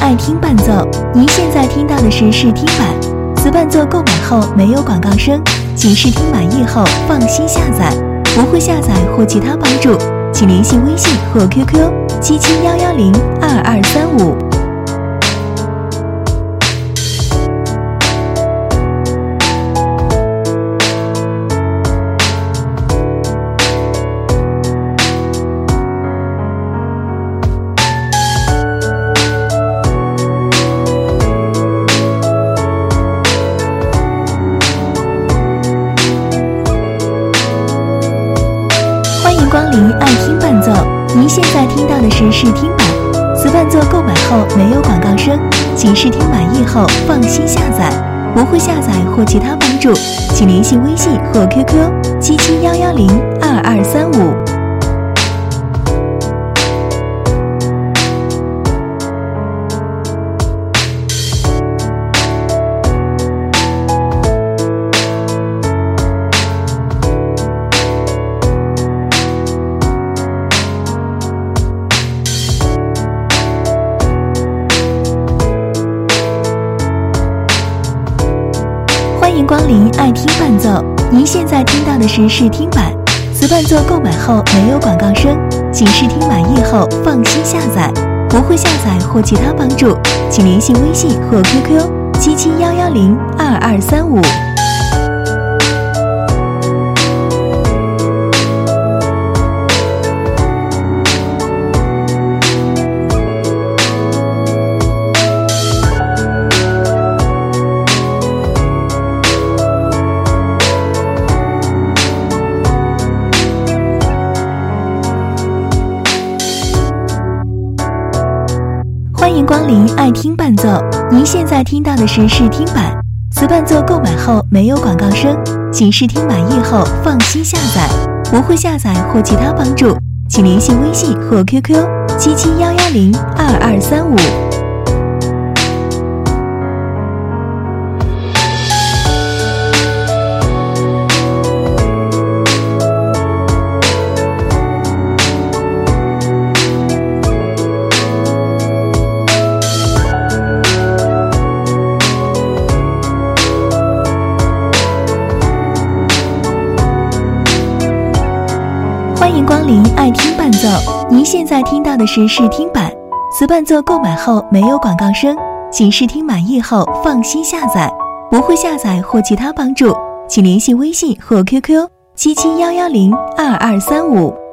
爱听伴奏。您现在听到的是试听版，此伴奏购买后没有广告声，请试听满意后放心下载，不会下载或其他帮助，请联系微信或 QQ 7711022235。欢迎光临爱听伴奏，您现在听到的是试听版，此伴奏购买后没有广告声，请试听满意后放心下载，不会下载或其他帮助，请联系微信或 QQ 7711022235。欢迎光临爱听伴奏，您现在听到的是试听版，此伴奏购买后没有广告声，请试听满意后放心下载，不会下载或其他帮助，请联系微信或 QQ 7711022235。欢迎光临爱听伴奏，您现在听到的是试听版，此伴奏购买后没有广告声，请试听满意后放心下载，不会下载或其他帮助，请联系微信或 QQ 7711022235。欢迎光临爱听伴奏，您现在听到的是试听版，此伴奏购买后没有广告声，请试听满意后放心下载，不会下载或其他帮助，请联系微信或 QQ 7711022235。